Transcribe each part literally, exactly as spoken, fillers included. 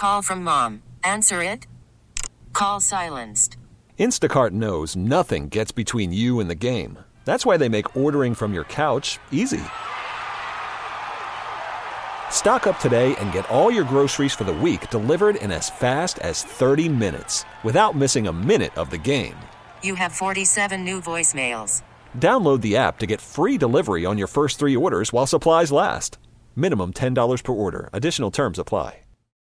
call from mom. Answer it. Call silenced. Instacart knows nothing gets between you and the game. That's why they make ordering from your couch easy. Stock up today and get all your groceries for the week delivered in as fast as thirty minutes without missing a minute of the game. You have forty-seven new voicemails. Download the app to get free delivery on your first three orders while supplies last. Minimum ten dollars per order. Additional terms apply.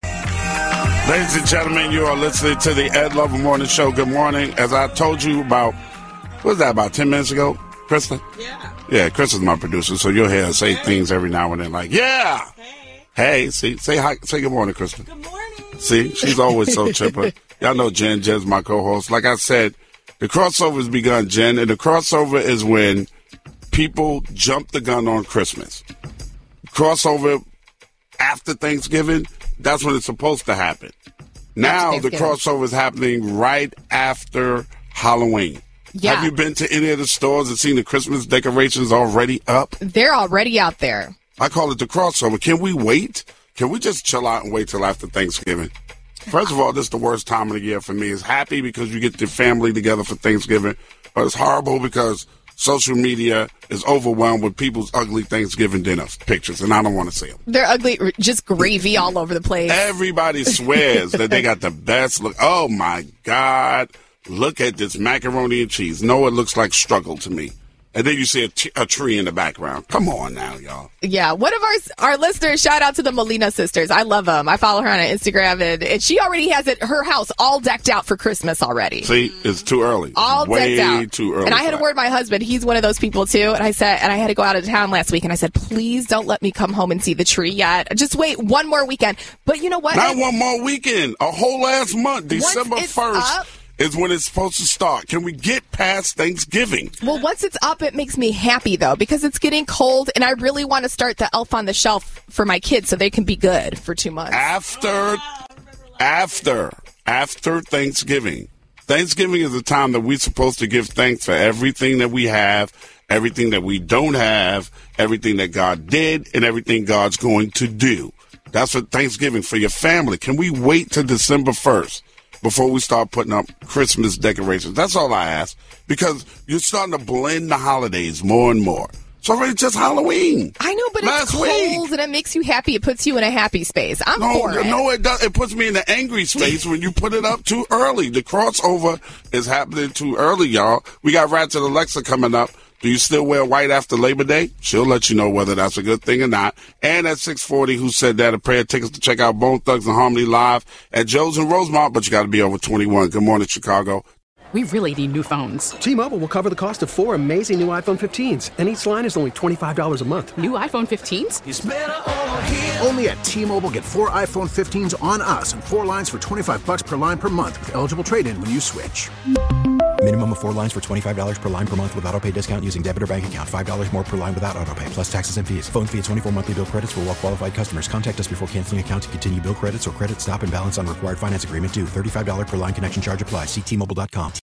Ladies and gentlemen, you are listening to the Ed Lover Morning Show. Good morning. As I told you about, what was that, about ten minutes ago, Krista? Yeah. Yeah, Krista's my producer, so you'll hear her say things every now and then like, yeah. Hey. Hey, see, say hi, say good morning, Krista. Good morning. See, she's always so chipper. Y'all know Jen. Jen's my co-host. Like I said, the crossover has begun, Jen, and the crossover is when people jump the gun on Christmas. Crossover after Thanksgiving, that's when it's supposed to happen. Now the crossover is happening right after Halloween. Yeah. Have you been to any of the stores and seen the Christmas decorations already up? They're already out there. I call it the crossover. Can we wait? Can we just chill out and wait till after Thanksgiving? First of all, this is the worst time of the year for me. It's happy because you get your family together for Thanksgiving, but it's horrible because social media is overwhelmed with people's ugly Thanksgiving dinner pictures, and I don't want to see them. They're ugly, just gravy all over the place. Everybody swears that they got the best look. Oh, my God. Look at this macaroni and cheese. No, it looks like struggle to me. And then you see a, t- a tree in the background. Come on now, y'all. Yeah, one of our our listeners, shout out to the Molina sisters. I love them. I follow her on Instagram, and, and she already has it her house all decked out for Christmas already. See, it's too early. All Way decked out. too early. And I had to word my husband. He's one of those people too. And I said, and I had to go out of town last week, and I said, please don't let me come home and see the tree yet. Just wait one more weekend. But you know what? Not one more weekend. A whole last month. December first. Is when it's supposed to start. Can we get past Thanksgiving? Well, once it's up, it makes me happy, though, because it's getting cold, and I really want to start the Elf on the Shelf for my kids so they can be good for two months. After, after, after Thanksgiving. Thanksgiving is the time that we're supposed to give thanks for everything that we have, everything that we don't have, everything that God did, and everything God's going to do. That's what Thanksgiving for your family. Can we wait till December first? Before we start putting up Christmas decorations? That's all I ask. Because you're starting to blend the holidays more and more. It's already just Halloween. I know, but Last it's cold week. and it makes you happy. It puts you in a happy space. I'm no, for it. No, it does. It puts me in the angry space when you put it up too early. The crossover is happening too early, y'all. We got Ratchet Alexa coming up. Do you still wear white after Labor Day? She'll let you know whether that's a good thing or not. And at six forty, who said that? A pair of tickets to check out Bone Thugs and Harmony live at Joe's in Rosemont, but you got to be over twenty-one. Good morning, Chicago. We really need new phones. T-Mobile will cover the cost of four amazing new iPhone fifteens, and each line is only twenty-five dollars a month. New iPhone fifteens? It's better over here. Only at T-Mobile, get four iPhone fifteens on us and four lines for twenty-five bucks per line per month with eligible trade-in when you switch. Minimum of four lines for twenty-five dollars per line per month with autopay discount using debit or bank account. five dollars more per line without autopay, plus taxes and fees. Phone fee at twenty-four monthly bill credits for well-qualified customers. Contact us before canceling account to continue bill credits or credit stop and balance on required finance agreement due. thirty-five dollars per line connection charge applies. See T Mobile dot com.